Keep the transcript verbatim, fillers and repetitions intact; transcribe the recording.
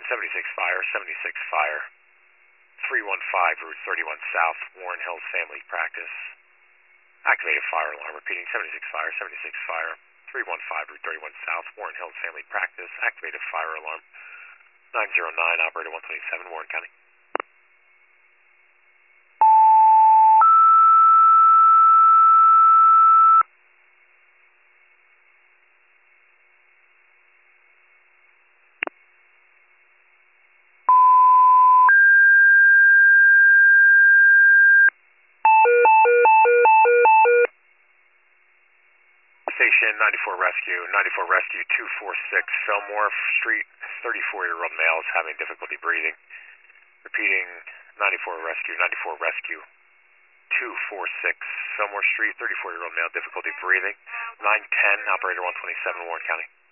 seventy-six Fire, seventy-six Fire, three one five, Route thirty-one South, Warren Hills Family Practice. Activate a fire alarm. Repeating, seventy-six Fire, seventy-six Fire, three one five, Route thirty-one South, Warren Hills Family Practice. Activate a fire alarm. nine zero nine, Operator one twenty-seven, Warren County. Station ninety-four Rescue, ninety-four Rescue two forty-six, Fillmore Street, thirty-four-year-old male is having difficulty breathing. Repeating, ninety-four Rescue, ninety-four Rescue two forty-six, Fillmore Street, thirty-four-year-old male, difficulty breathing. nine ten, Operator one twenty-seven, Warren County.